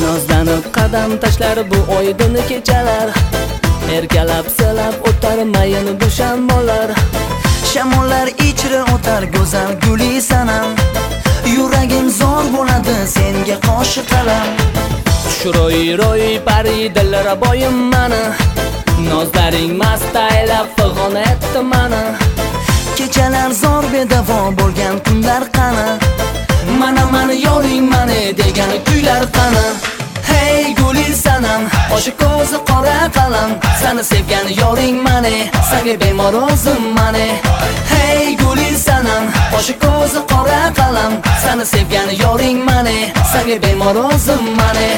Nozlanib qadam tashlar bu oydin kechalar, erkalab silab o'tar mayin bu shamollar. Shamollar ichra o'tar go'zal guli sanam, yuragim zo'r bo'ladi senga qo'shiq qalam. Ro'y pari dillara boyim mani, nozlaring mast aylab fig'on etdi mani. Kechalar zo'r bedavo bo'lgan kunlar qani, Mana yoring mani degan kuylar qani. Hey guli sanam, oshi ko'zi qora qalam, seni sevgan yoring mani, senga bemor o'zim mani. Hey guli sanam, oshi ko'zi qora qalam, seni sevgan yoring mani, senga bemor o'zim mani.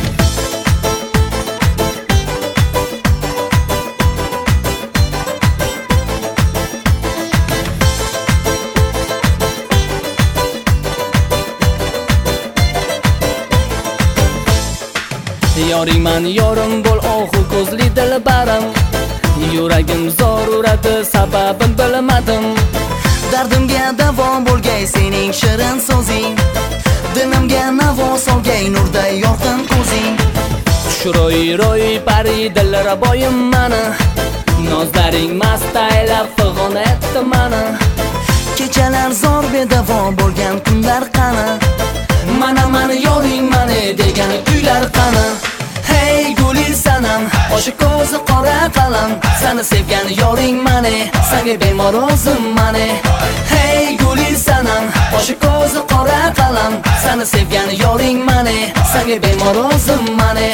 Yoring man yorim bo'l ohu ko'zli dilbarim, yuragim zo'r uradi sababin bilmadim. Dardimga davo bo'lgay sening shirin so'zing, dilimga navo solgay nurday yorqin ko'zing. Ro'y pari dillara boyim mani, nozlaring mast aylab fig'on etdi mani. Kechalar zo'r bedavo bo'lgan kunlar qani, Mana yoring mani degan kuylar qani. Hey guli sanam, oshi ko'zi qora qalam, seni sevgan yoring mani, senga bemor o'zim mani. Hey guli sanam, oshi ko'zi qora qalam, seni sevgan yoring mani, senga bemor o'zim mani.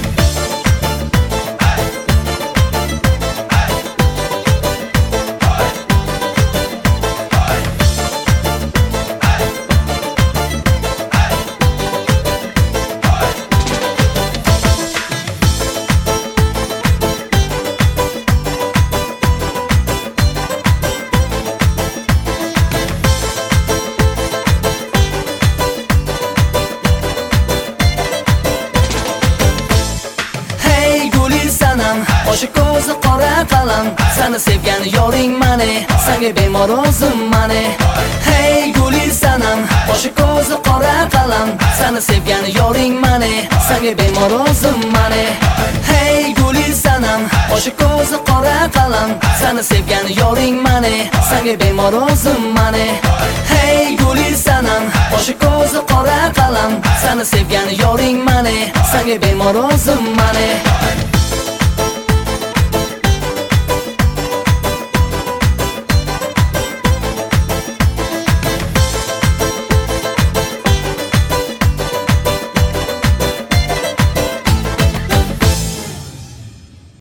Oshi ko'zi qora qalam, seni sevgan yoring mani, senga bemor o'zim mani. Hey guli sanam, oshi ko'zi qora qalam, seni sevgan yoring mani, senga bemor o'zim mani. Hey guli sanam, oshi ko'zi qora qalam, seni sevgan yoring mani, senga bemor o'zim mani. Hey guli sanam, oshi ko'zi qora qalam, seni sevgan yoring mani, senga bemor o'zim mani.